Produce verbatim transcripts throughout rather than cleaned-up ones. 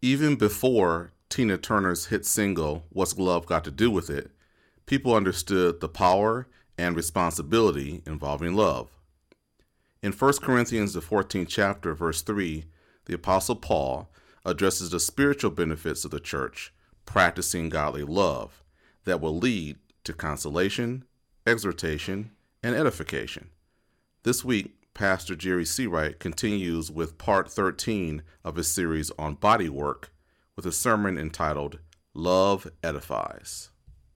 Even before Tina Turner's hit single, What's Love Got to Do with It, people understood the power and responsibility involving love. In First Corinthians, the fourteenth chapter, verse three, the Apostle Paul addresses the spiritual benefits of the church practicing godly love that will lead to consolation, exhortation, and edification. This week, Pastor Jerry Seawright continues with part thirteen of his series on body work with a sermon entitled, Love Edifies.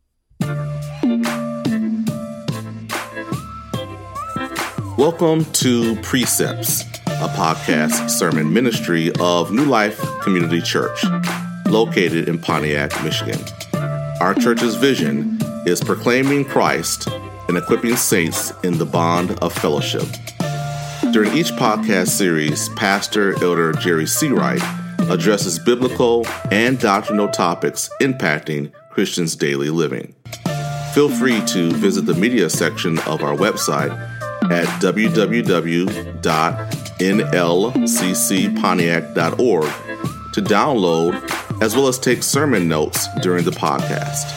Welcome to Precepts, a podcast sermon ministry of New Life Community Church, located in Pontiac, Michigan. Our church's vision is proclaiming Christ and equipping saints in the bond of fellowship. During each podcast series, Pastor Elder Jerry Seawright addresses biblical and doctrinal topics impacting Christians' daily living. Feel free to visit the media section of our website at w w w dot n l c c pontiac dot org to download as well as take sermon notes during the podcast.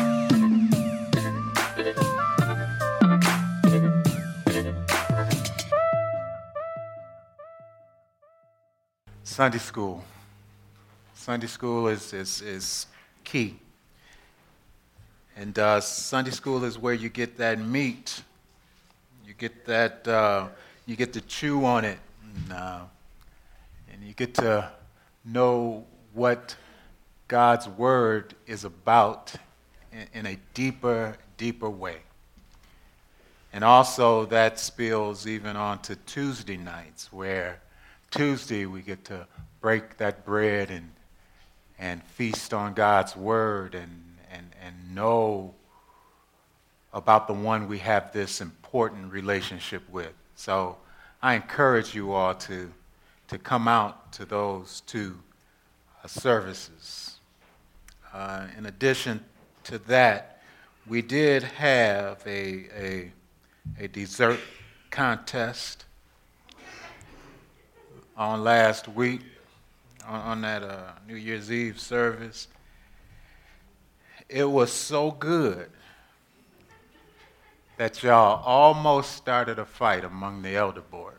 Sunday school. Sunday school is, is, is key. And uh, Sunday school is where you get that meat. You get that, uh, you get to chew on it. And, uh, and you get to know what God's Word is about in, in a deeper, deeper way. And also that spills even onto Tuesday nights, where Tuesday we get to break that bread and and feast on God's Word and, and, and know about the one we have this important relationship with. So I encourage you all to, to come out to those two uh, services. Uh, in addition to that, we did have a, a, a dessert contest on last week. On, on that uh, New Year's Eve service. It was so good that y'all almost started a fight among the elder board.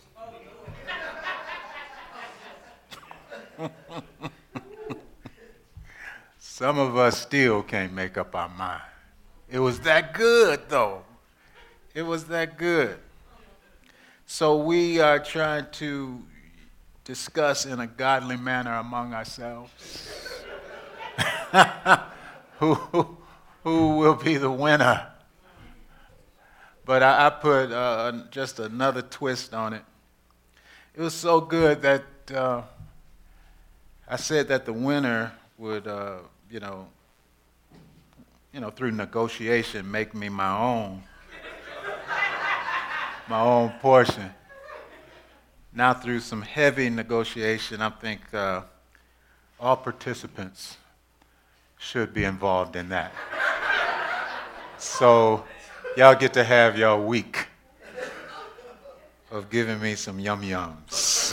Some of us still can't make up our mind. It was that good, though. It was that good. So we are trying to discuss in a godly manner among ourselves who, who will be the winner. But I, I put uh, just another twist on it. It was so good that uh, I said that the winner would, uh, you know, you know, through negotiation, make me my own, my own portion. Now, through some heavy negotiation, I think uh, all participants should be involved in that. So, y'all get to have your week of giving me some yum-yums.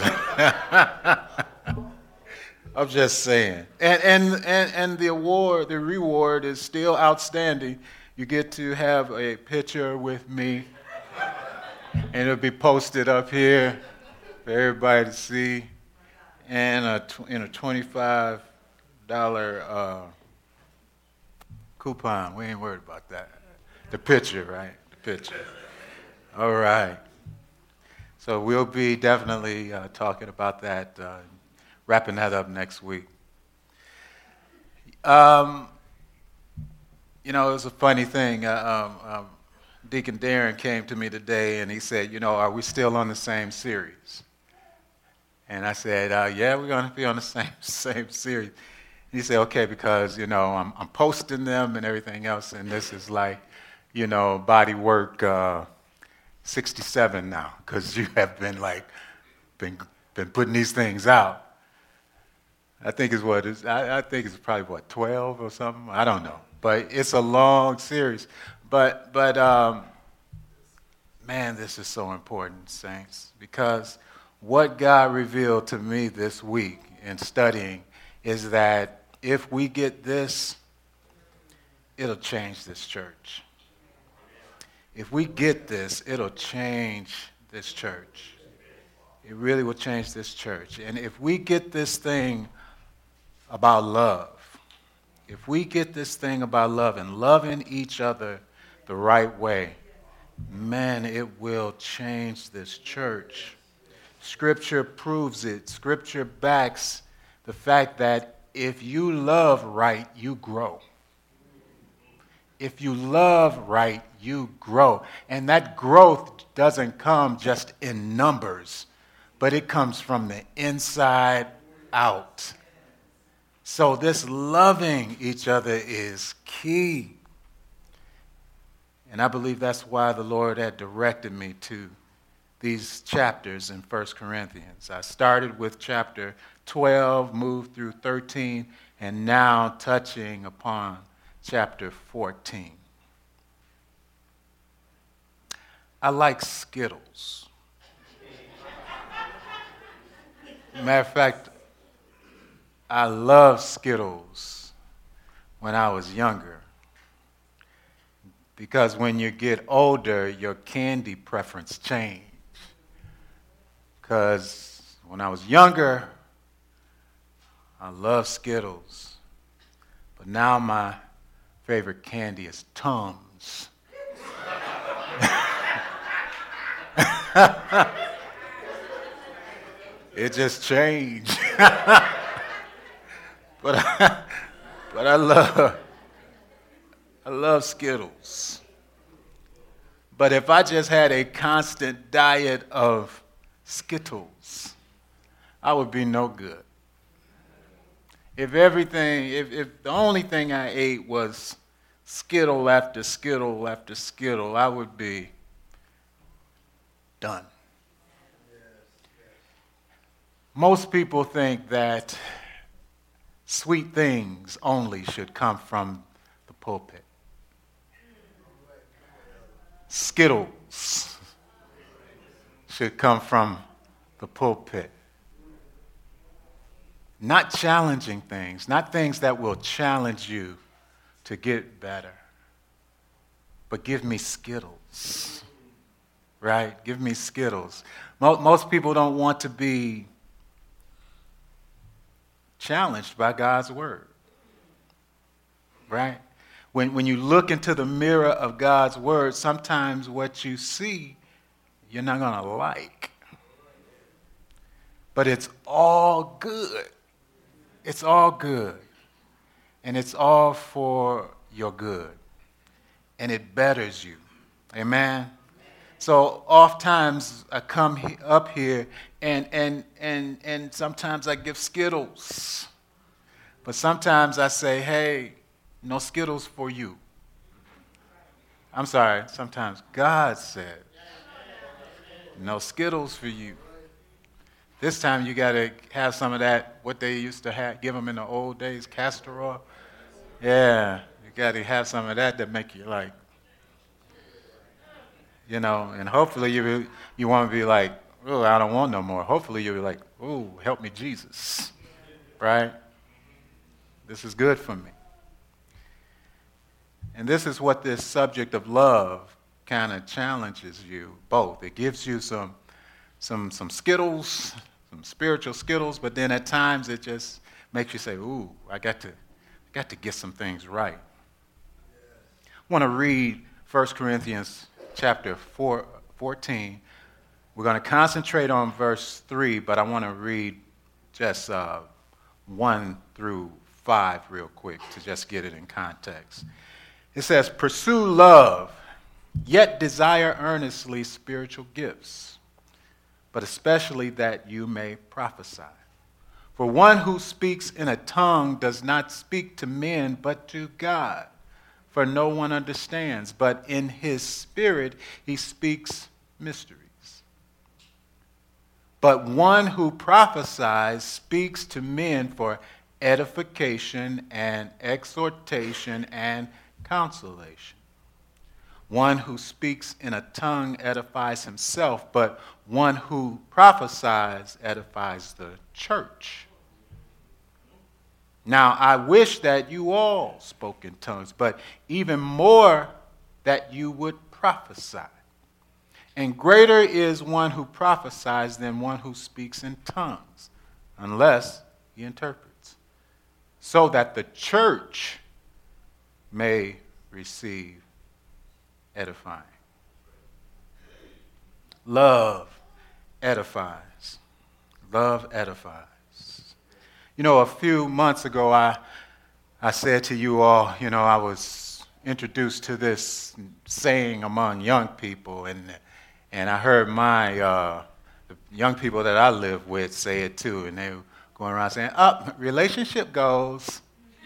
I'm just saying. And, and, and, and the award, the reward is still outstanding. You get to have a picture with me, and it'll be posted up here for everybody to see, and a tw- in a twenty-five dollars uh, coupon. We ain't worried about that. The picture, right? The picture. All right. So we'll be definitely uh, talking about that, uh, wrapping that up next week. Um, you know, it was a funny thing. Uh, um, um, Deacon Darren came to me today, and he said, you know, are we still on the same series? And I said, uh, yeah, we're going to be on the same same series. And he said, okay, because, you know, I'm, I'm posting them and everything else, and this is like, you know, body work uh, sixty-seven now, because you have been, like, been been putting these things out. I think it's what, it's, I, I think it's probably, what, twelve or something? I don't know. But it's a long series. But, but um, man, this is so important, saints, because what God revealed to me this week in studying is that if we get this, it'll change this church. If we get this, it'll change this church. It really will change this church. And if we get this thing about love, if we get this thing about love and loving each other the right way, man, it will change this church. Scripture proves it. Scripture backs the fact that if you love right, you grow. If you love right, you grow. And that growth doesn't come just in numbers, but it comes from the inside out. So this loving each other is key. And I believe that's why the Lord had directed me to these chapters in First Corinthians. I started with chapter twelve, moved through thirteen, and now touching upon chapter fourteen. I like Skittles. Matter of fact, I loved Skittles when I was younger. Because when you get older, your candy preference change. Because when I was younger, I loved Skittles. But now my favorite candy is Tums. It just changed. but I, but I love I love Skittles. But if I just had a constant diet of Skittles, I would be no good. If everything, if, if the only thing I ate was Skittle after Skittle after Skittle, I would be done. Most people think that sweet things only should come from the pulpit. Skittles should come from the pulpit. Not challenging things, not things that will challenge you to get better, but give me Skittles, right? Give me Skittles. Most people don't want to be challenged by God's word, right? When, when you look into the mirror of God's word, sometimes what you see, you're not going to like. But it's all good. It's all good. And it's all for your good. And it betters you. Amen? So oftentimes I come he- up here and, and, and, and sometimes I give Skittles. But sometimes I say, hey, no Skittles for you. I'm sorry, sometimes God said, no Skittles for you. This time you got to have some of that, what they used to have, give them in the old days, castor oil. Yeah, you got to have some of that that make you like, you know, and hopefully you you want to be like, oh, I don't want no more. Hopefully you'll be like, oh, help me, Jesus, right? This is good for me. And this is what this subject of love kind of challenges you both. It gives you some, some, some Skittles, some spiritual Skittles, but then at times it just makes you say, ooh, I got to, I got to get some things right. I want to read First Corinthians chapter four, fourteen. We're going to concentrate on verse three, but I want to read just uh, one through five real quick to just get it in context. It says, pursue love, yet desire earnestly spiritual gifts, but especially that you may prophesy. For one who speaks in a tongue does not speak to men, but to God, for no one understands, but in his spirit he speaks mysteries. But one who prophesies speaks to men for edification and exhortation and consolation. One who speaks in a tongue edifies himself, but one who prophesies edifies the church. Now, I wish that you all spoke in tongues, but even more that you would prophesy. And greater is one who prophesies than one who speaks in tongues, unless he interprets, so that the church may receive edifying. Love edifies. Love edifies. You know, a few months ago, I, I said to you all, you know, I was introduced to this saying among young people, and and I heard my uh, the young people that I live with say it too, and they were going around saying, "Up, oh, relationship goals,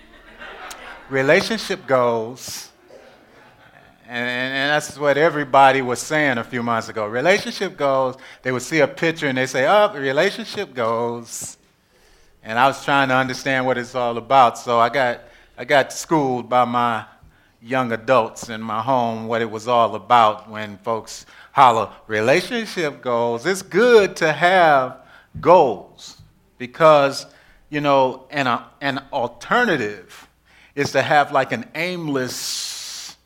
relationship goals," and, and, and that's what everybody was saying a few months ago. Relationship goals. They would see a picture and they say, "Up, oh, relationship goals." And I was trying to understand what it's all about, so I got I got schooled by my young adults in my home what it was all about when folks holler, relationship goals. It's good to have goals because, you know, an, uh, an alternative is to have like an aimless,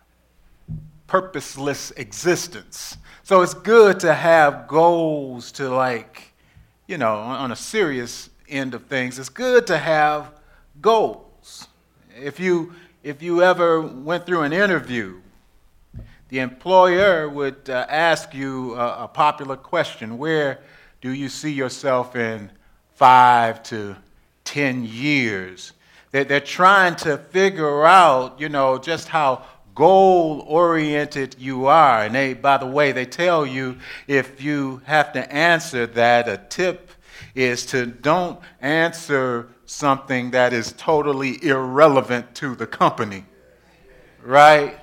purposeless existence. So it's good to have goals to, like, you know, on a serious end of things, it's good to have goals. If you if you ever went through an interview, the employer would uh, ask you a, a popular question: where do you see yourself in five to ten years? They're, they're trying to figure out, you know, just how goal-oriented you are. And they, by the way, they tell you if you have to answer that, a tip is to don't answer something that is totally irrelevant to the company. Right?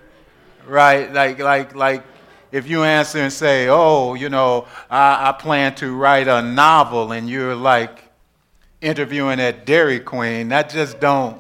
Right? Like, like, like if you answer and say, oh, you know, I, I plan to write a novel, and you're like interviewing at Dairy Queen, that just don't,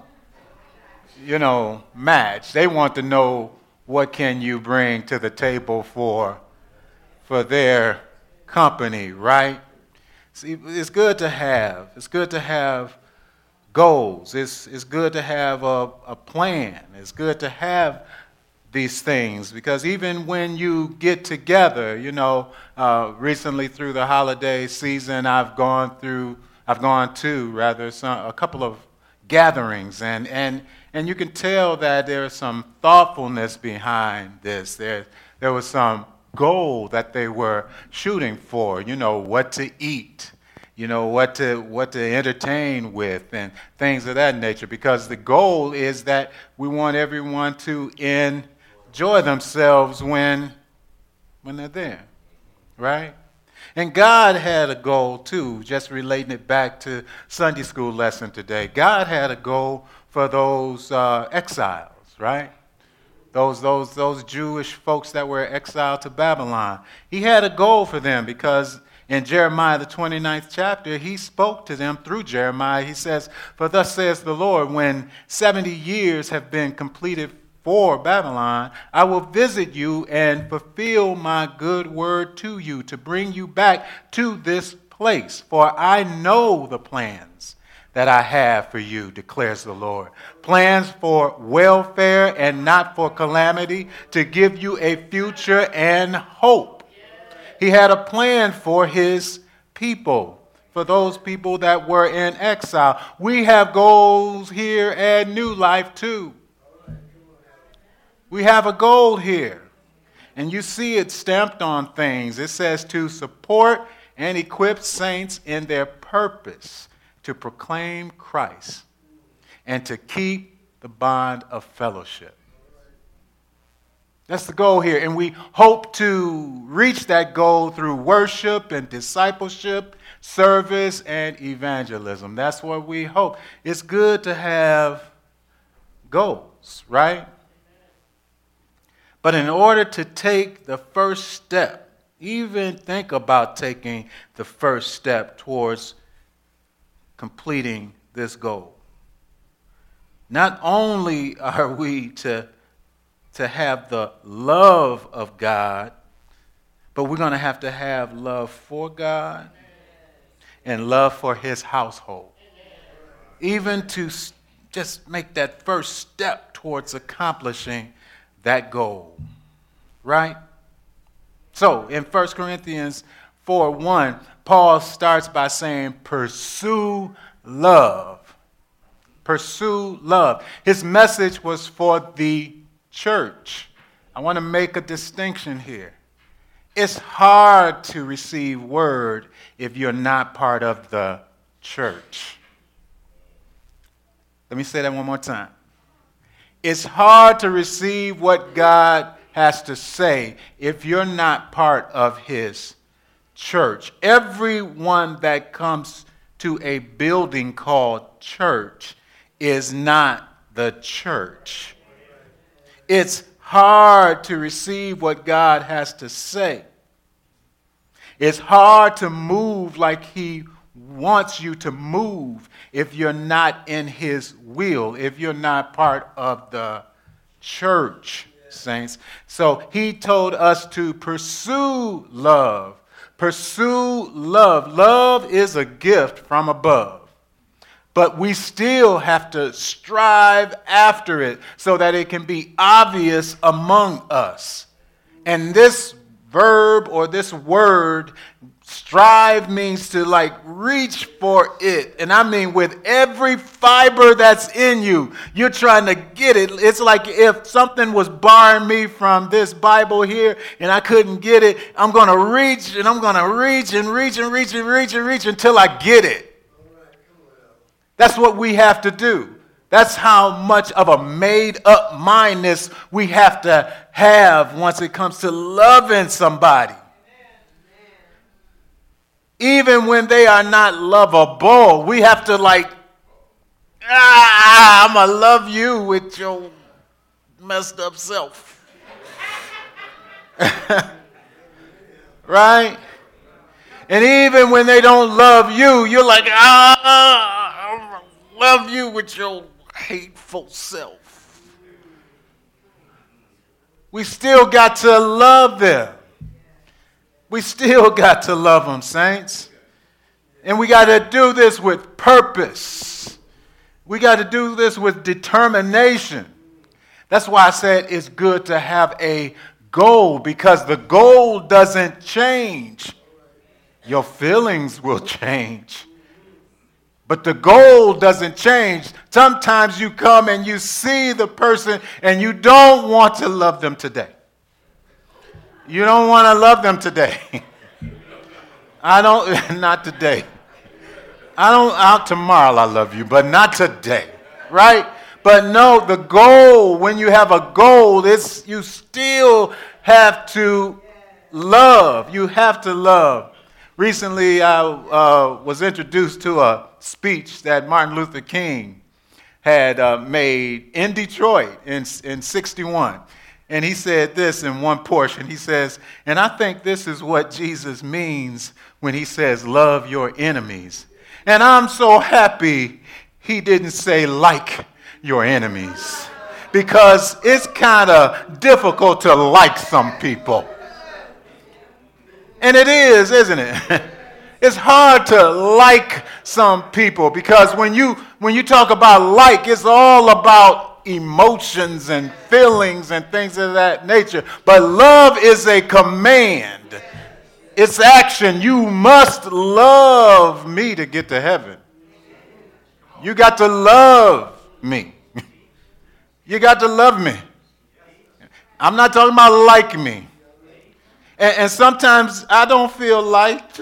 you know, match. They want to know what can you bring to the table for, for their company, right? See, it's good to have. It's good to have goals. It's, it's good to have a, a plan. It's good to have these things because even when you get together, you know, uh, recently through the holiday season, I've gone through, I've gone to rather some, a couple of gatherings, and and and you can tell that there's some thoughtfulness behind this. There, there was some goal that they were shooting for, you know, what to eat, you know, what to what to entertain with, and things of that nature, because the goal is that we want everyone to enjoy themselves when when they're there, right? And God had a goal too, just relating it back to Sunday school lesson today. God had a goal for those uh, exiles, right? Those, those, those Jewish folks that were exiled to Babylon. He had a goal for them because in Jeremiah, the twenty-ninth chapter, he spoke to them through Jeremiah. He says, for thus says the Lord, when seventy years have been completed for Babylon, I will visit you and fulfill my good word to you to bring you back to this place. For I know the plans that I have for you, declares the Lord. Plans for welfare and not for calamity, to give you a future and hope. He had a plan for his people, for those people that were in exile. We have goals here at New Life too. We have a goal here. And you see it stamped on things. It says to support and equip saints in their purpose to proclaim Christ and to keep the bond of fellowship. That's the goal here. And we hope to reach that goal through worship and discipleship, service, and evangelism. That's what we hope. It's good to have goals, right? But in order to take the first step, even think about taking the first step towards completing this goal. Not only are we to, to have the love of God, but we're going to have to have love for God and love for his household. even to s- just make that first step towards accomplishing that goal, right? So in First Corinthians four one, Paul starts by saying, pursue love. Pursue love. His message was for the church. I want to make a distinction here. It's hard to receive word if you're not part of the church. Let me say that one more time. It's hard to receive what God has to say if you're not part of his church. Everyone that comes to a building called church is not the church. It's hard to receive what God has to say. It's hard to move like he wants you to move if you're not in his will, if you're not part of the church, saints. So he told us to pursue love. Pursue love. Love is a gift from above. But we still have to strive after it so that it can be obvious among us. And this verb or this word, strive, means to like reach for it. And I mean with every fiber that's in you, you're trying to get it. It's like if something was barring me from this Bible here and I couldn't get it, I'm going to reach and I'm going to reach and reach and reach and reach and reach until I get it. That's what we have to do. That's how much of a made-up mindness we have to have once it comes to loving somebody. Even when they are not lovable, we have to like, ah, I'm going to love you with your messed up self. Right? And even when they don't love you, you're like, ah, I love you with your hateful self. We still got to love them. We still got to love them, saints. And we got to do this with purpose. We got to do this with determination. That's why I said it's good to have a goal, because the goal doesn't change. Your feelings will change. But the goal doesn't change. Sometimes you come and you see the person and you don't want to love them today. You don't want to love them today. I don't, not today. I don't, out tomorrow I love you, but not today, right? But no, the goal, when you have a goal, it's, you still have to love. You have to love. Recently, I uh, was introduced to a speech that Martin Luther King had uh, made in Detroit in, in sixty-one. And he said this in one portion. He says, and I think this is what Jesus means when he says, love your enemies. And I'm so happy he didn't say, like your enemies. Because it's kind of difficult to like some people. And it is, isn't it? It's hard to like some people, because when you when you talk about like, it's all about emotions and feelings and things of that nature. But love is a command. It's action. You must love me to get to heaven. You got to love me. You got to love me. I'm not talking about like me. And, and sometimes I don't feel liked.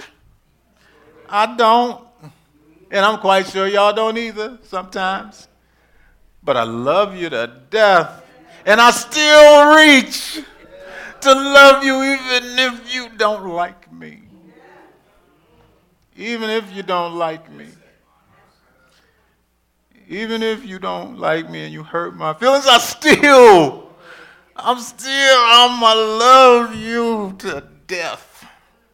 I don't. And I'm quite sure y'all don't either sometimes. But I love you to death. And I still reach to love you even if you don't like me. Even if you don't like me. Even if you don't like me and you hurt my feelings, I still, I'm still, I'm going to love you to death.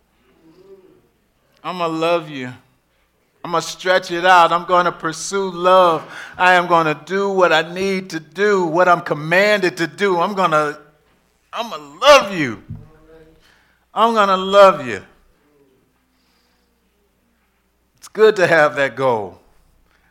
I'm going to love you. I'm going to stretch it out. I'm going to pursue love. I am going to do what I need to do, what I'm commanded to do. I'm going to, I'm going to love you. I'm going to love you. It's good to have that goal.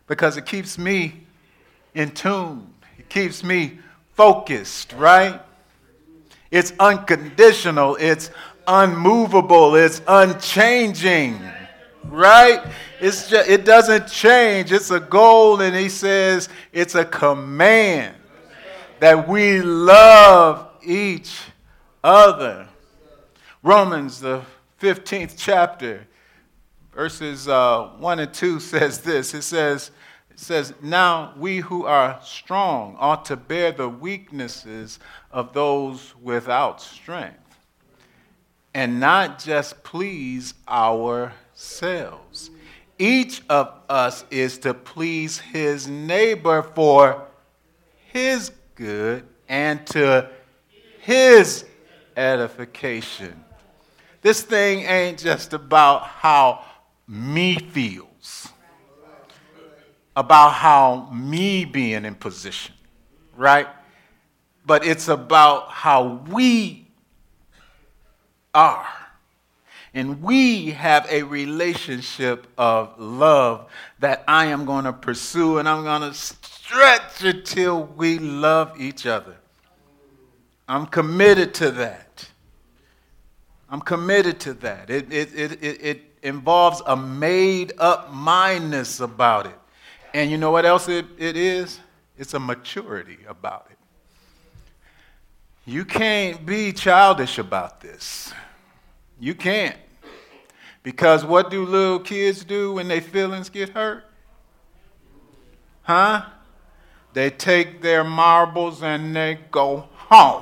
because it keeps me in tune. It keeps me focused, right? It's unconditional. It's unmovable. It's unchanging, right? It's just, it doesn't change. It's a goal, and he says it's a command that we love each other. Romans, the fifteenth chapter, verses uh, one and two says this. It says, it says, now we who are strong ought to bear the weaknesses of those without strength, and not just please ourselves. Each of us is to please his neighbor for his good and to his edification. This thing ain't just about how me feels, about how me being in position, right? But it's about how we are. And we have a relationship of love that I am going to pursue, and I'm going to stretch it till we love each other. I'm committed to that. I'm committed to that. It, it, it, it, it involves a made-up mindness about it. And you know what else it, it is? It's a maturity about it. You can't be childish about this. You can't. Because what do little kids do when their feelings get hurt? Huh? They take their marbles and they go home.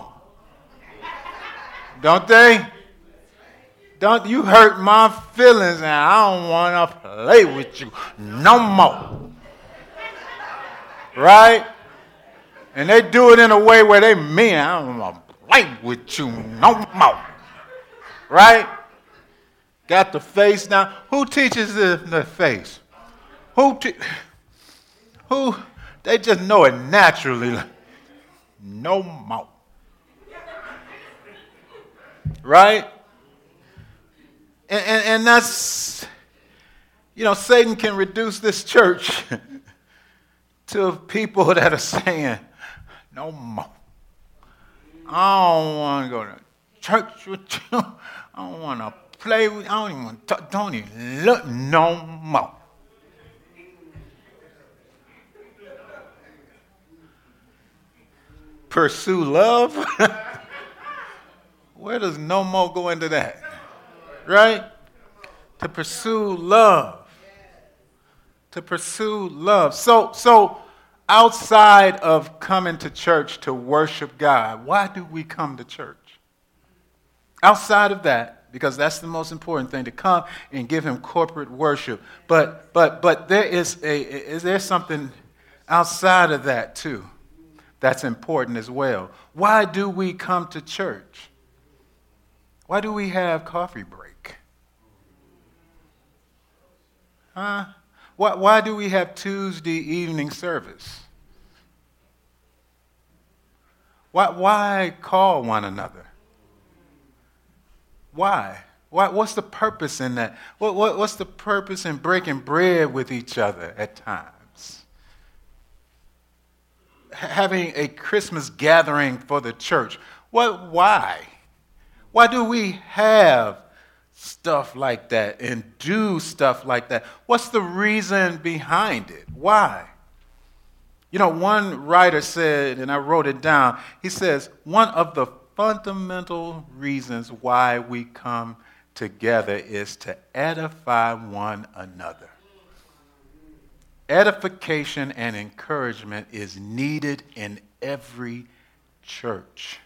Don't they? Don't you hurt my feelings, and I don't want to play with you no more. Right? And they do it in a way where they mean, I don't want to play with you no more. Right? Got the face down. Who teaches the, the face? Who? Te- who? They just know it naturally. No more. Right? And, and, and that's, you know, Satan can reduce this church to people that are saying, no more. I don't want to go to church with you. I don't want to play with you. I don't even want to talk. Don't even look no more. Pursue love? Where does no more go into that? Right? To pursue love. To pursue love. So, so outside of coming to church to worship God, why do we come to church? Outside of that, because that's the most important thing, to come and give him corporate worship. But but but there is a is there something outside of that too that's important as well. Why do we come to church? Why do we have coffee break? Huh? Why, why do we have Tuesday evening service? Why, why call one another? Why? Why? What's the purpose in that? What, what, what's the purpose in breaking bread with each other at times? H- having a Christmas gathering for the church. What? Why? Why do we have stuff like that and do stuff like that? What's the reason behind it? Why? You know, one writer said, and I wrote it down, he says, one of the fundamental reasons why we come together is to edify one another. Edification and encouragement is needed in every church.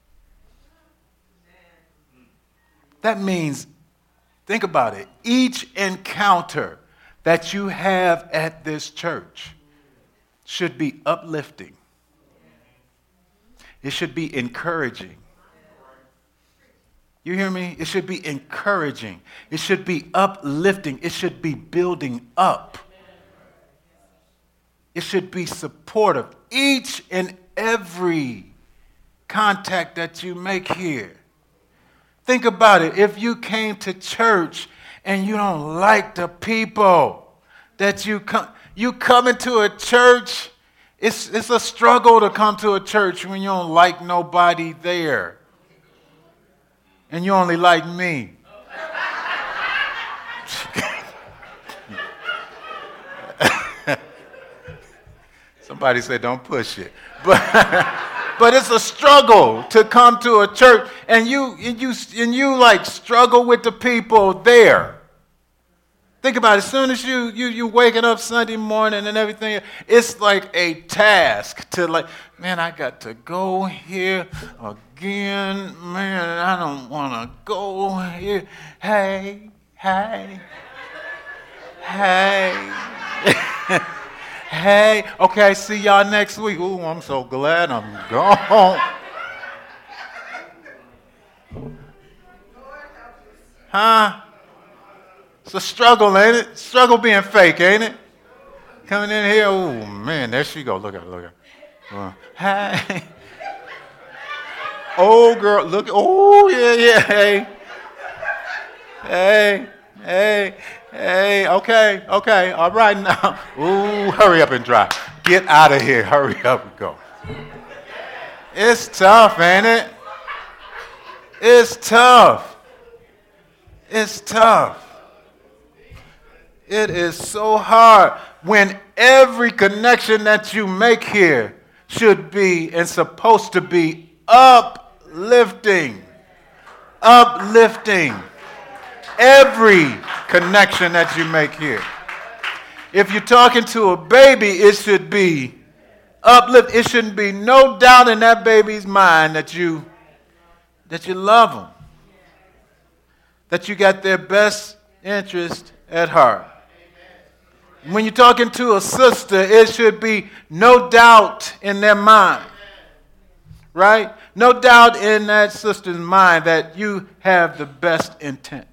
That means, think about it, each encounter that you have at this church should be uplifting. It should be encouraging. You hear me? It should be encouraging. It should be uplifting. It should be building up. It should be supportive. Each and every contact that you make here. Think about it. If you came to church and you don't like the people that you come, You come into a church, it's, it's a struggle to come to a church when you don't like nobody there. And you only like me. Somebody said, don't push it. But, but it's a struggle to come to a church, and you, and you, and you like struggle with the people there. Think about it. As soon as you, you, you waking up Sunday morning and everything, it's like a task to like, man, I got to go here again. Man, I don't want to go here. Hey, hey, hey. Hey, okay, see y'all next week. Ooh, I'm so glad I'm gone. Huh? It's a struggle, ain't it? Struggle being fake, ain't it? Coming in here, ooh, man, there she go. Look at her, look at her. Uh, hey. Oh, girl, look. Oh, yeah, yeah, hey. Hey, hey. Hey, okay, okay, all right now. Ooh, hurry up and drive. Get out of here. Hurry up and go. It's tough, ain't it? It's tough. It's tough. It is so hard when every connection that you make here should be and supposed to be uplifting. Uplifting. Every connection that you make here. If you're talking to a baby, it should be uplift. It shouldn't be no doubt in that baby's mind that you that you love them, that you got their best interest at heart. When you're talking to a sister, it should be no doubt in their mind, right? No doubt in that sister's mind that you have the best intent.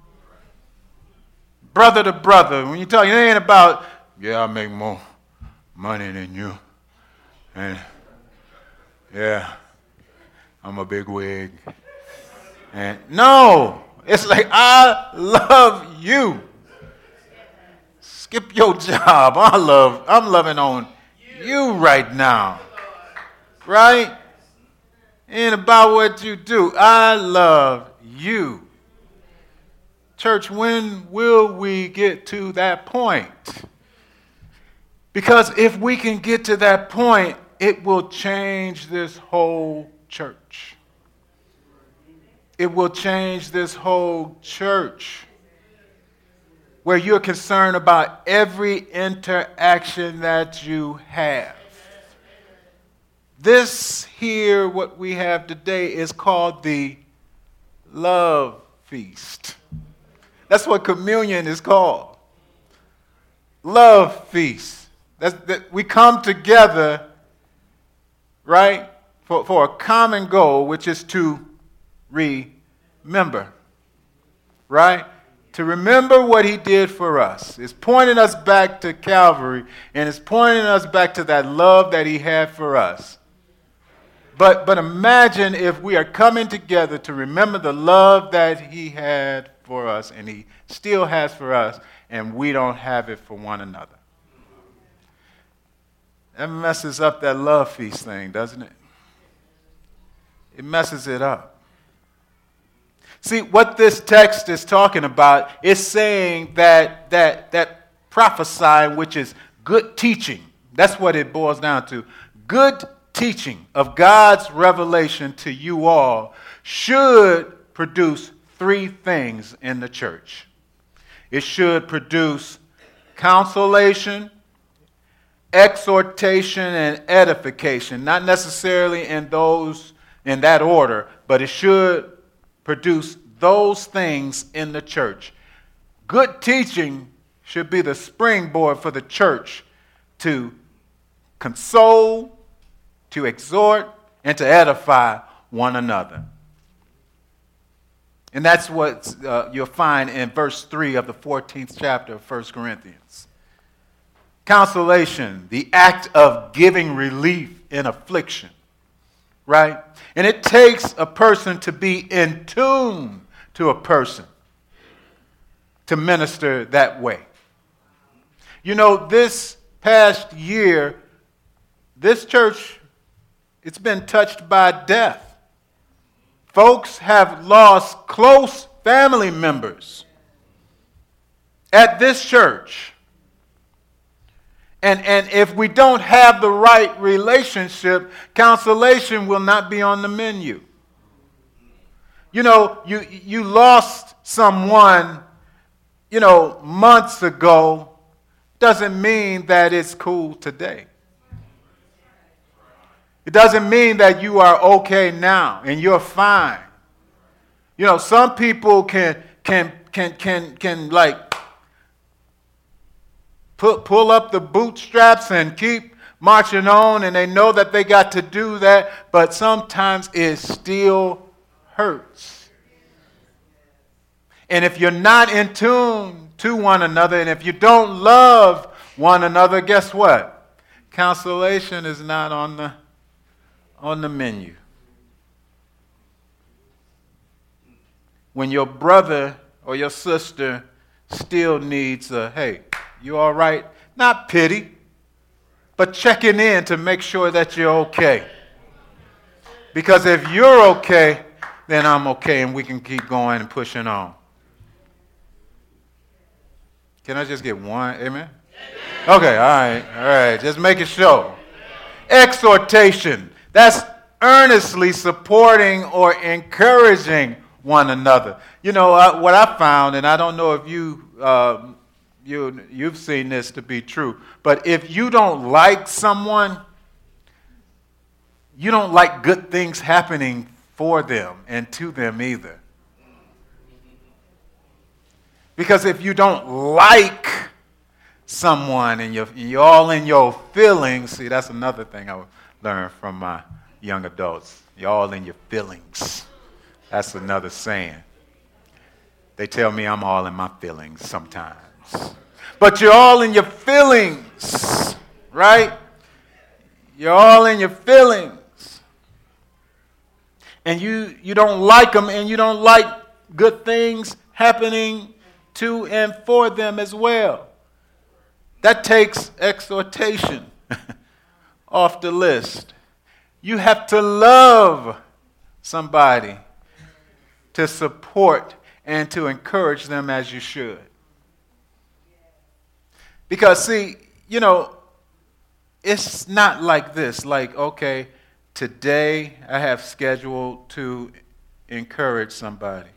Brother to brother, when you talk, it ain't about, yeah, I make more money than you. And yeah, I'm a big wig. And no, it's like, I love you. Skip your job. I love, I'm loving on you right now. Right? Ain't about what you do. I love you. Church, when will we get to that point? Because if we can get to that point, it will change this whole church. It will change this whole church, where you're concerned about every interaction that you have. This here, what we have today, is called the love feast. That's what communion is called. Love feast. That's, that we come together, right, for, for a common goal, which is to remember, right? To remember what he did for us. It's pointing us back to Calvary, and it's pointing us back to that love that he had for us. But, but imagine if we are coming together to remember the love that he had for us, and he still has for us, and we don't have it for one another. That messes up that love feast thing, doesn't it? It messes it up. See, what this text is talking about is saying that that that prophesying, which is good teaching, that's what it boils down to. Good teaching of God's revelation to you all should produce three things in the church. It should produce consolation, exhortation, and edification. Not necessarily in those in that order, but it should produce those things in the church. Good teaching should be the springboard for the church to console, to exhort, and to edify one another. And that's what uh, you'll find in verse three of the fourteenth chapter of First Corinthians. Consolation, the act of giving relief in affliction, right? And it takes a person to be in tune to a person to minister that way. You know, this past year, this church, it's been touched by death. Folks have lost close family members at this church. And, and if we don't have the right relationship, consolation will not be on the menu. You know, you, you lost someone, you know, months ago, doesn't mean that it's cool today. It doesn't mean that you are okay now and you're fine. You know, some people can, can, can, can, can like, Put, pull up the bootstraps and keep marching on, and they know that they got to do that, but sometimes it still hurts. And if you're not in tune to one another, and if you don't love one another, guess what? Consolation is not on the, on the menu. When your brother or your sister still needs a, hey, you all right? Not pity, but checking in to make sure that you're okay. Because if you're okay, then I'm okay and we can keep going and pushing on. Can I just get one? Amen? Okay, all right, all right. Just make it show. Exhortation. That's earnestly supporting or encouraging one another. You know, uh, what I found, and I don't know if you... Uh, You, you've seen this to be true. But if you don't like someone, you don't like good things happening for them and to them either. Because if you don't like someone and you're, you're all in your feelings, see, that's another thing I learned from my young adults. You're all in your feelings. That's another saying. They tell me I'm all in my feelings sometimes. But you're all in your feelings, right? You're all in your feelings. And you, you don't like them, and you don't like good things happening to and for them as well. That takes exhortation off the list. You have to love somebody to support and to encourage them as you should. Because, see, you know, it's not like this. Like, okay, today I have scheduled to encourage somebody.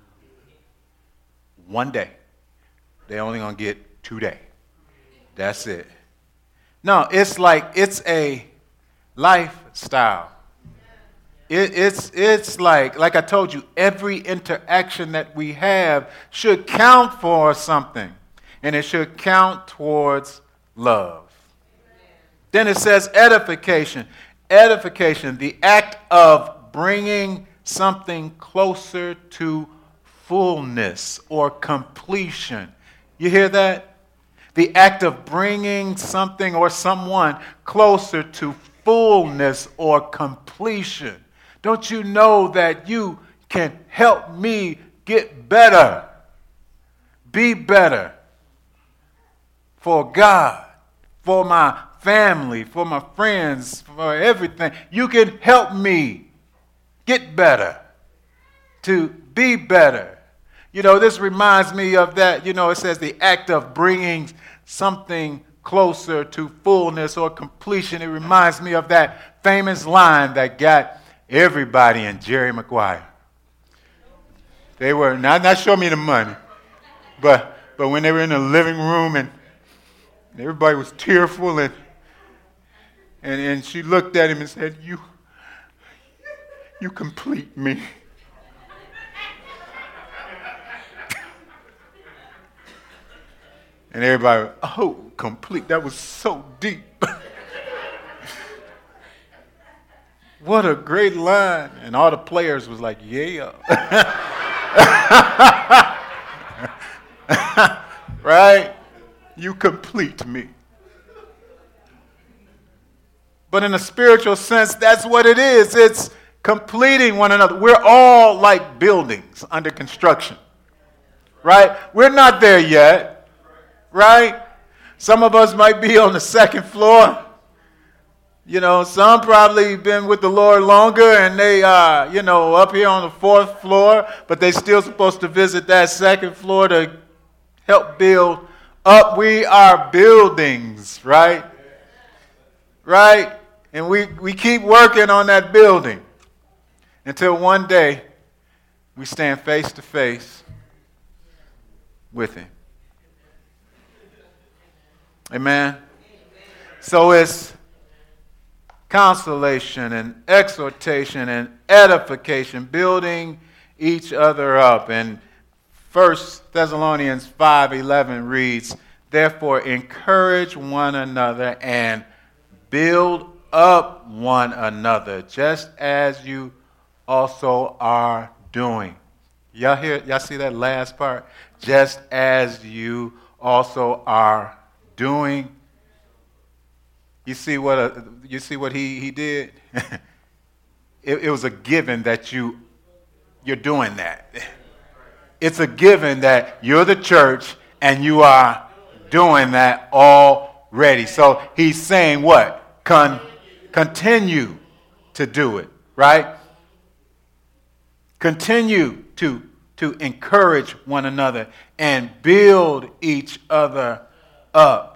One day. They're only going to get two days. That's it. No, it's like, it's a lifestyle. It, it's, it's like, like I told you, every interaction that we have should count for something. And it should count towards love. Then it says edification. Edification, the act of bringing something closer to fullness or completion. You hear that? The act of bringing something or someone closer to fullness or completion. Don't you know that you can help me get better, be better? For God, for my family, for my friends, for everything. You can help me get better, to be better. You know, this reminds me of that, you know, it says the act of bringing something closer to fullness or completion. It reminds me of that famous line that got everybody in Jerry Maguire. They were, not, not show me the money, but, but when they were in the living room and everybody was tearful, and, and and she looked at him and said, you, you complete me. And everybody, oh, complete. That was so deep. What a great line. And all the players was like, yeah. Right? You complete me. But in a spiritual sense, that's what it is. It's completing one another. We're all like buildings under construction. Right? We're not there yet. Right? Some of us might be on the second floor. You know, some probably been with the Lord longer and they are, you know, up here on the fourth floor, but they still supposed to visit that second floor to help build up. We are buildings, right? Right? And we, we keep working on that building until one day we stand face to face with him. Amen? So it's consolation and exhortation and edification, building each other up. And First Thessalonians five eleven reads, therefore encourage one another and build up one another, just as you also are doing. Y'all hear? Y'all see that last part? Just as you also are doing. You see what a, you see what he, he did? it, it was a given that you you're doing that. It's a given that you're the church and you are doing that already. So he's saying what? Con, continue to do it, right? Continue to, to encourage one another and build each other up.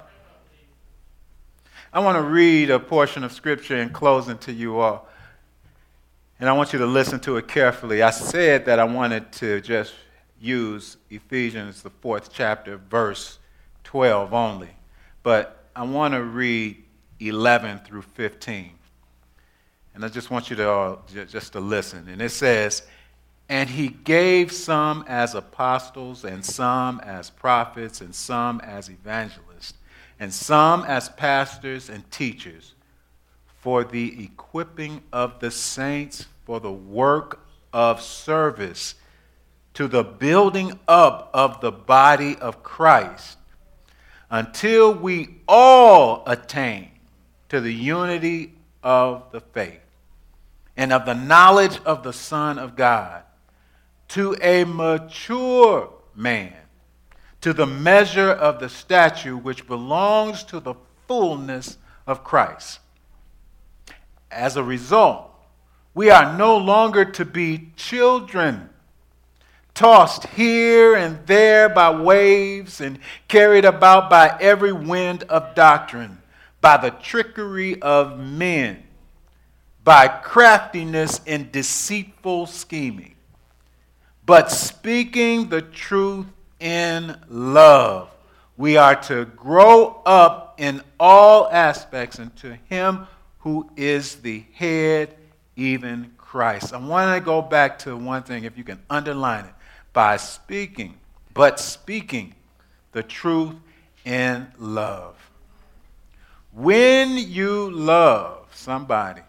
I want to read a portion of Scripture in closing to you all. And I want you to listen to it carefully. I said that I wanted to just use Ephesians, the fourth chapter, verse twelve only. But I want to read eleven through fifteen. And I just want you to all just to listen. And it says, and he gave some as apostles, and some as prophets, and some as evangelists, and some as pastors and teachers, for the equipping of the saints, for the work of service, to the building up of the body of Christ, until we all attain to the unity of the faith and of the knowledge of the Son of God, to a mature man, to the measure of the stature which belongs to the fullness of Christ. As a result, we are no longer to be children, tossed here and there by waves and carried about by every wind of doctrine, by the trickery of men, by craftiness and deceitful scheming, but speaking the truth in love, we are to grow up in all aspects into him who is the head, even Christ. I want to go back to one thing, if you can underline it, by speaking, but speaking the truth in love. When you love somebody,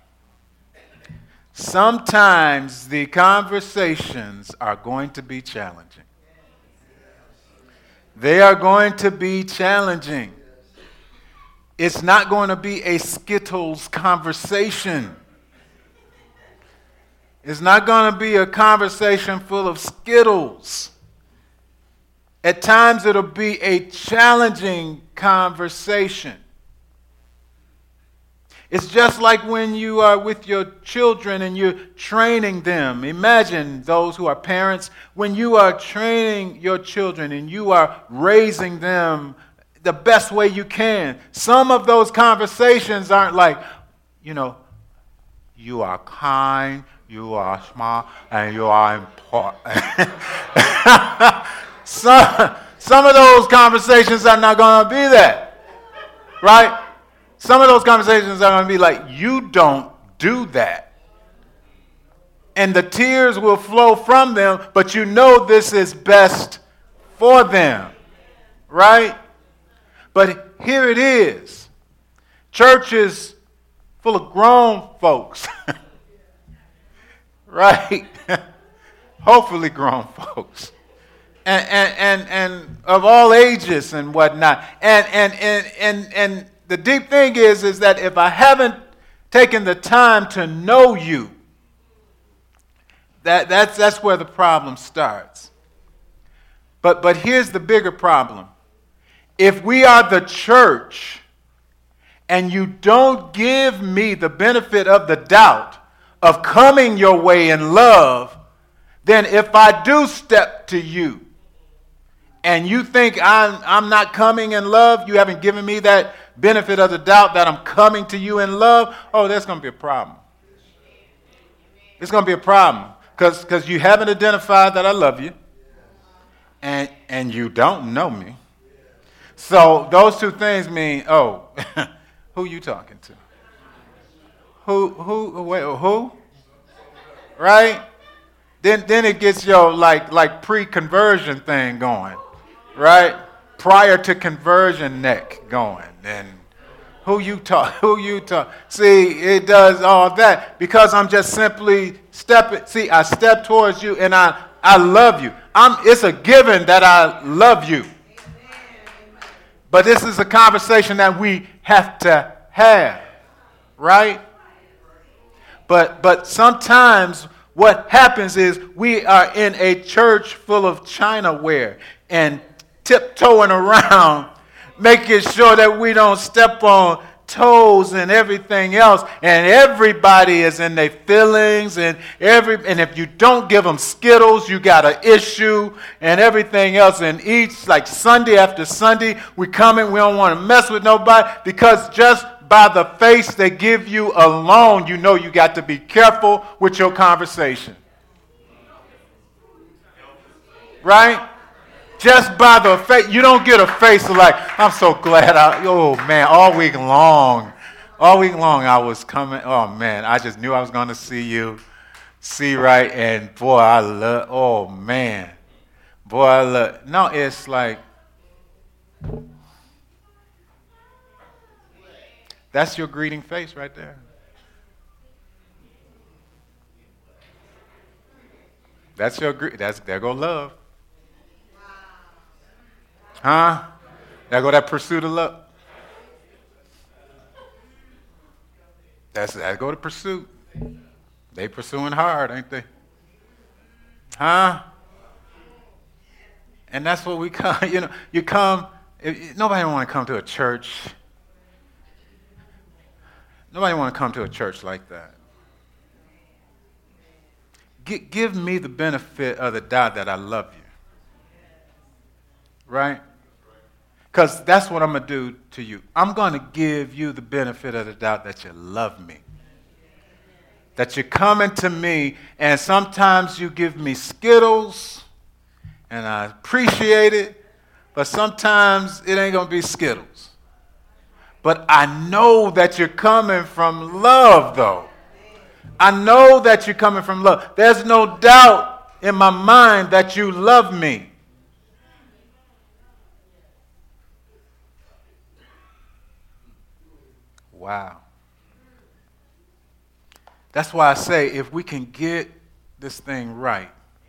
sometimes the conversations are going to be challenging. They are going to be challenging. It's not going to be a Skittles conversation. It's not going to be a conversation full of Skittles. At times it'll be a challenging conversation. It's just like when you are with your children and you're training them. Imagine those who are parents, when you are training your children and you are raising them the best way you can. Some of those conversations aren't like, you know, you are kind, you are smart, and you are important. some, some of those conversations are not going to be that, right? Some of those conversations are going to be like, you don't do that. And the tears will flow from them, but you know this is best for them, right? But here it is. Church is full of grown folks, right? Hopefully grown folks. And, and, and, and of all ages and whatnot. And, and, and, and, and the deep thing is, is that if I haven't taken the time to know you, that, that's, that's where the problem starts. But, but here's the bigger problem. if we are the church and you don't give me the benefit of the doubt of coming your way in love, then if I do step to you and you think I'm, I'm not coming in love, you haven't given me that benefit of the doubt that I'm coming to you in love, oh, that's going to be a problem. It's going to be a problem because because you haven't identified that I love you and and you don't know me. So those two things mean, oh, who you talking to? Who, who, wait, who? Right? Then then it gets your like like pre-conversion thing going, right? Prior to conversion neck going. And who you talk, who you talk. See, it does all that because I'm just simply stepping. See, I step towards you and I, I love you. I'm, it's a given that I love you. But this is a conversation that we have to have, right? But but sometimes what happens is we are in a church full of Chinaware and tiptoeing around, making sure that we don't step on toes and everything else, and everybody is in their feelings, and every and if you don't give them Skittles, you got an issue, and everything else. And each like Sunday after Sunday, we come in, we don't want to mess with nobody because just by the face they give you alone, you know you got to be careful with your conversation, right? Just by the face, you don't get a face of like, I'm so glad I, oh man, all week long, all week long I was coming, oh man, I just knew I was going to see you, see right, and boy, I love, oh man, boy, I love, no, it's like, that's your greeting face right there. That's your greeting, that's, there go love. Huh? There go that pursuit of love. That's that go to pursuit. They pursuing hard, ain't they? Huh? And that's what we come. You know, you come. If, nobody want to come to a church. Nobody want to come to a church like that. G- give me the benefit of the doubt that I love you. Right? Because that's what I'm going to do to you. I'm going to give you the benefit of the doubt that you love me. That you're coming to me, and sometimes you give me Skittles, and I appreciate it, but sometimes it ain't going to be Skittles. But I know that you're coming from love, though. I know that you're coming from love. There's no doubt in my mind that you love me. Wow. That's why I say if we can get this thing right,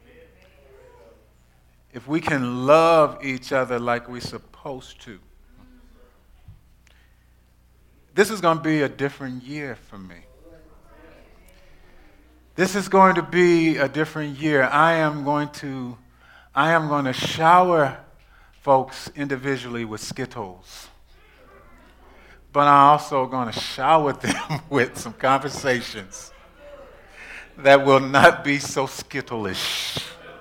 if we can love each other like we're supposed to, this is going to be a different year for me. This is going to be a different year. I am going to, I am going to shower folks individually with Skittles. But I'm also going to shower them with some conversations that will not be so Skittleish.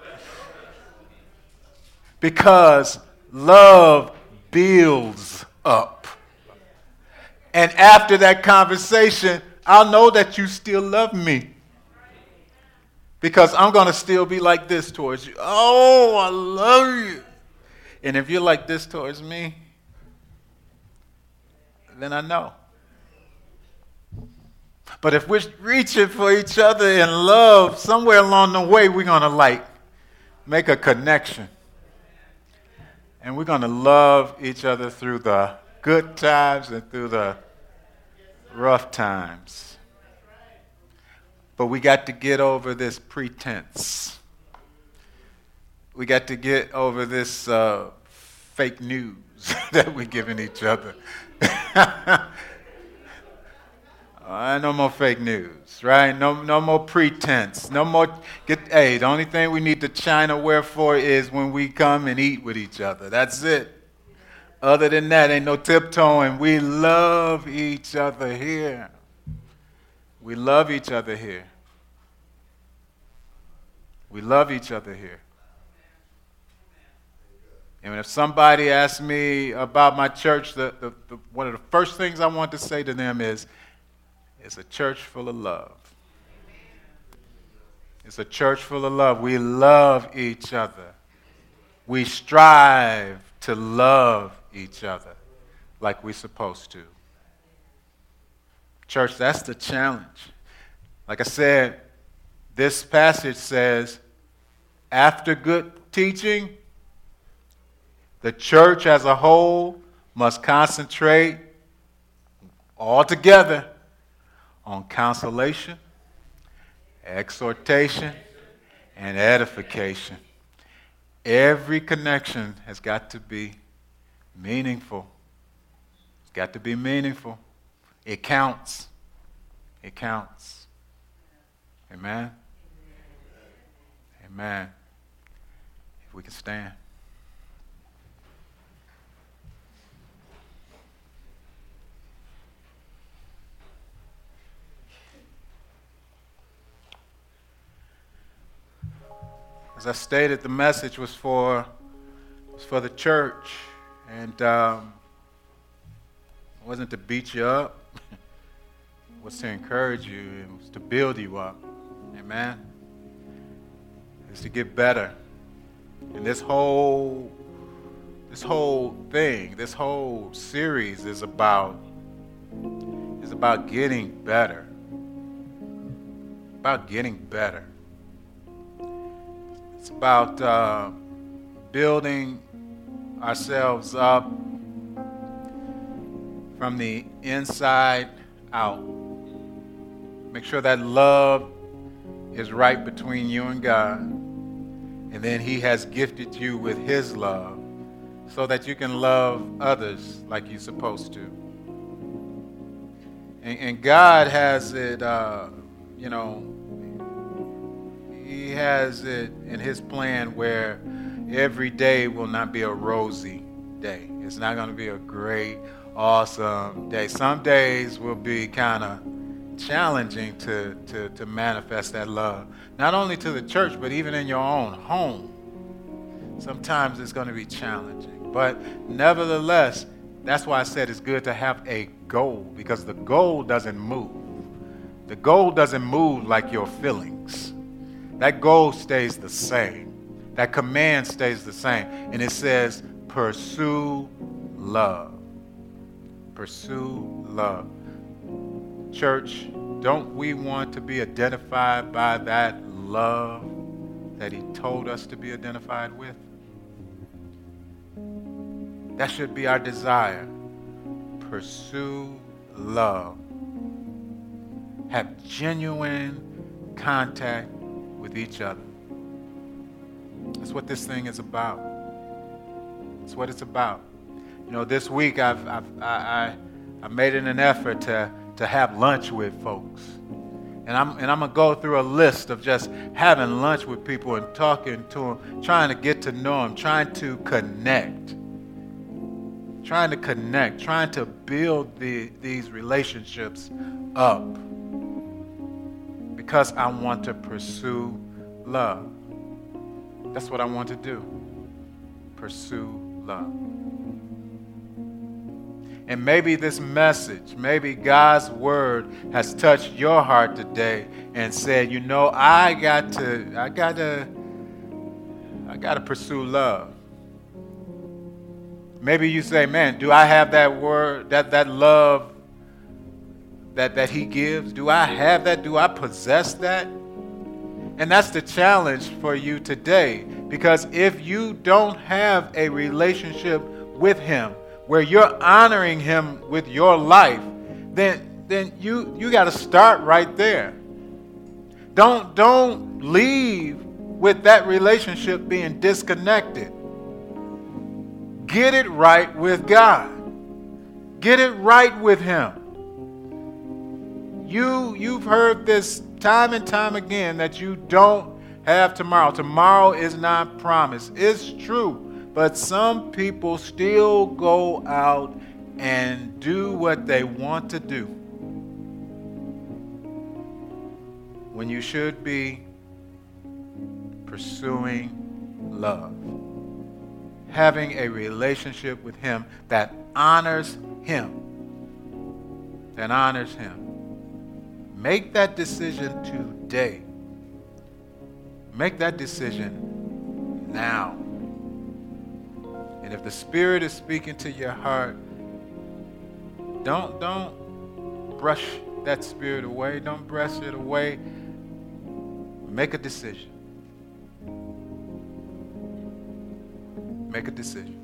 Because love builds up. And after that conversation, I'll know that you still love me. Because I'm going to still be like this towards you. Oh, I love you. And if you're like this towards me, then I know. But if we're reaching for each other in love, somewhere along the way, we're going to like make a connection. And we're going to love each other through the good times and through the rough times. But we got to get over this pretense. We got to get over this uh, fake news that we're giving each other. uh, no more fake news, right? No, no more pretense. No more. Get. Hey, the only thing we need to China wear for is when we come and eat with each other. That's it. Other than that, ain't no tiptoeing. We love each other here. We love each other here. We love each other here. And if somebody asks me about my church, the, the, the, one of the first things I want to say to them is, it's a church full of love. It's a church full of love. We love each other. We strive to love each other like we're supposed to. Church, that's the challenge. Like I said, this passage says, after good teaching, the church as a whole must concentrate all together on consolation, exhortation, and edification. Every connection has got to be meaningful. It's got to be meaningful. It counts. It counts. Amen? Amen. If we can stand. As I stated, the message was for was for the church, and um, it wasn't to beat you up. It was to encourage you. It was to build you up. Amen. It's to get better. And this whole this whole thing, this whole series is about is about getting better. About getting better. It's about uh, building ourselves up from the inside out. Make sure that love is right between you and God. And then He has gifted you with His love so that you can love others like you're supposed to. And, and God has it, uh, you know, He has it in His plan where every day will not be a rosy day. It's not going to be a great, awesome day. Some days will be kind of challenging to, to, to manifest that love. Not only to the church, but even in your own home. Sometimes it's going to be challenging. But nevertheless, that's why I said it's good to have a goal, because the goal doesn't move. The goal doesn't move like your feelings. That goal stays the same. That command stays the same. And it says, pursue love. Pursue love. Church, don't we want to be identified by that love that He told us to be identified with? That should be our desire. Pursue love. Have genuine contact with each other. That's what this thing is about. That's what it's about. You know, this week I've, I've I, I I made it an effort to to have lunch with folks, and I'm and I'm gonna go through a list of just having lunch with people and talking to them, trying to get to know them, trying to connect, trying to connect, trying to build the, these relationships up, because I want to pursue love. That's what I want to do. Pursue love. And maybe this message, maybe God's word has touched your heart today and said, you know, I got to, I got to, I got to pursue love. Maybe you say, man, do I have that word, that, that love that, that He gives? Do I have that? Do I possess that? And that's the challenge for you today. Because if you don't have a relationship with Him, where you're honoring Him with your life, then then you you got to start right there. Don't don't leave with that relationship being disconnected. Get it right with God. Get it right with Him. You you've heard this time and time again that you don't have tomorrow. Tomorrow is not promised. It's true. But some people still go out and do what they want to do, when you should be pursuing love, having a relationship with Him that honors Him, that honors Him. Make that decision today. Make that decision now. And if the Spirit is speaking to your heart, don't don't brush that spirit away. Don't brush it away. Make a decision. Make a decision.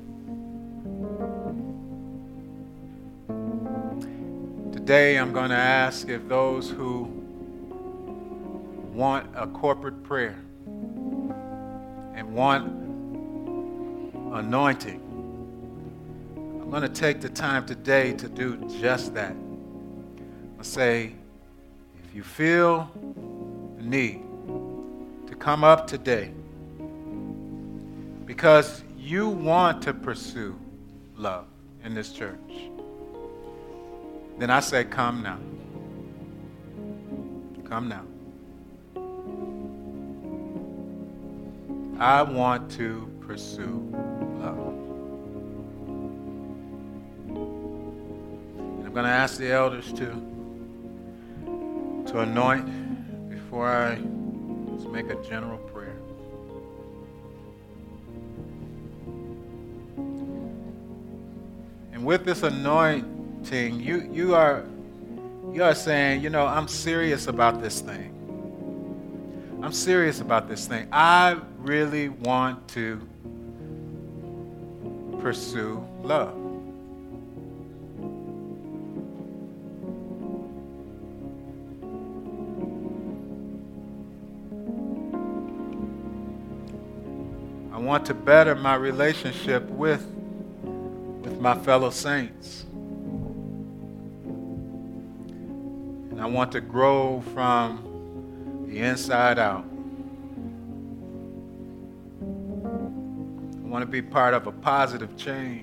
Today I'm going to ask if those who want a corporate prayer and want anointing, I'm going to take the time today to do just that. I'll say, if you feel the need to come up today because you want to pursue love in this church, then I say, come now. Come now. I want to pursue love. And I'm going to ask the elders to, to anoint before I just make a general prayer. And with this anointing, you, you are you are saying, you know, I'm serious about this thing. I'm serious about this thing. I really want to pursue love. I want to better my relationship with, with my fellow saints. And I want to grow from the inside out. I want to be part of a positive change.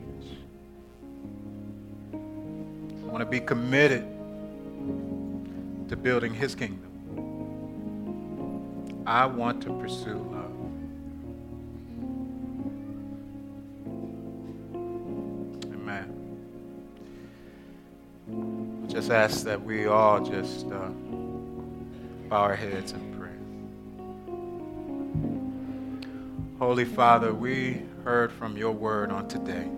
I want to be committed to building His kingdom. I want to pursue love. Amen. Just ask that we all just uh, bow our heads in prayer. Holy Father, we heard from your word on today.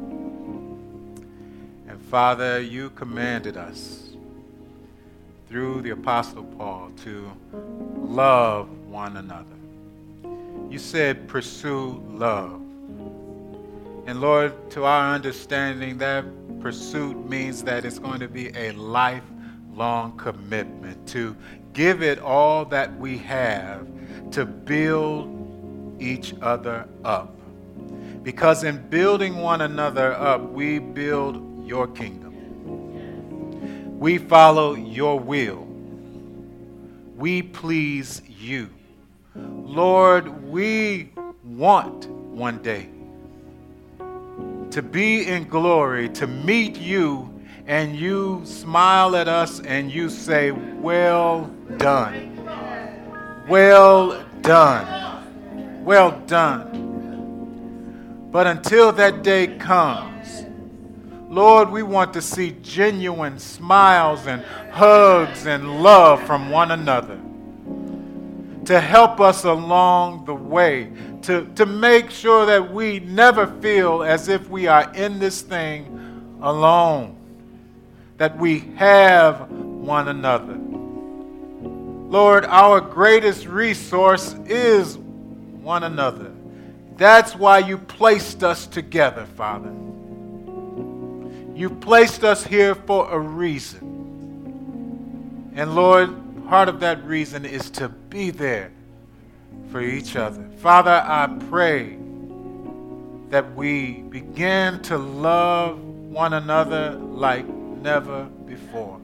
And Father, you commanded us through the Apostle Paul to love one another. You said pursue love. And Lord, to our understanding, that pursuit means that it's going to be a lifelong commitment to give it all that we have to build each other up. Because in building one another up, we build your kingdom. We follow your will. We please you. Lord, we want one day to be in glory, to meet you, and you smile at us and you say, well done. Well done. Well done. But until that day comes, Lord, we want to see genuine smiles and hugs and love from one another to help us along the way, to, to make sure that we never feel as if we are in this thing alone, that we have one another. Lord, our greatest resource is one another. That's why you placed us together, Father. You placed us here for a reason. And Lord, part of that reason is to be there for each other. Father, I pray that we begin to love one another like never before.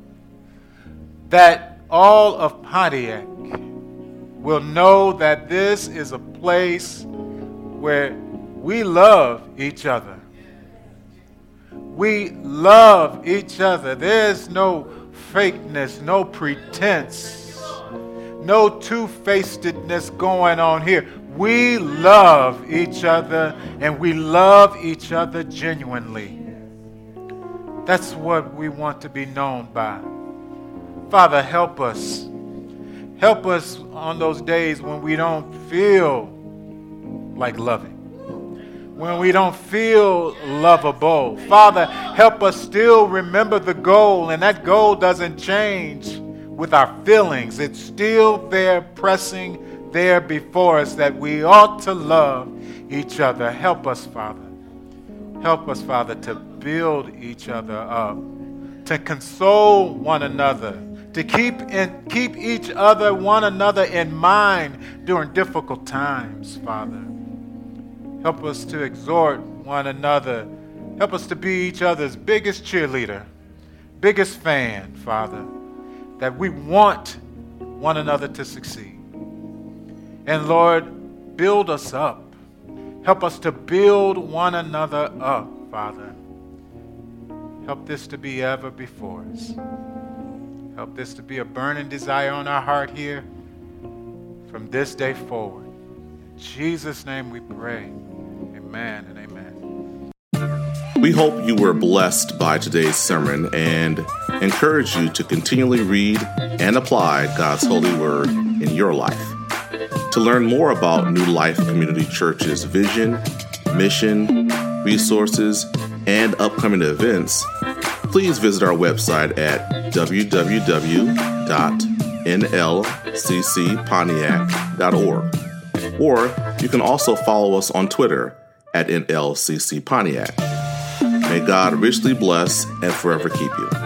That all of Pontiac will know that this is a place where we love each other. We love each other. There's no fakeness, no pretense, no two-facedness going on here. We love each other, and we love each other genuinely. That's what we want to be known by. Father, help us. Help us on those days when we don't feel like loving, when we don't feel lovable. Father, help us still remember the goal, and that goal doesn't change with our feelings. It's still there, pressing there before us, that we ought to love each other. Help us, Father. Help us, Father, to build each other up, to console one another, to keep in, keep each other, one another in mind during difficult times, Father. Help us to exhort one another. Help us to be each other's biggest cheerleader, biggest fan, Father, that we want one another to succeed. And Lord, build us up. Help us to build one another up, Father. Help this to be ever before us. Help this to be a burning desire on our heart here from this day forward. In Jesus' name we pray. Amen and amen. We hope you were blessed by today's sermon and encourage you to continually read and apply God's holy word in your life. To learn more about New Life Community Church's vision, mission, resources, and upcoming events, please visit our website at w w w dot n l c c pontiac dot org. Or you can also follow us on Twitter at N L C C Pontiac. May God richly bless and forever keep you.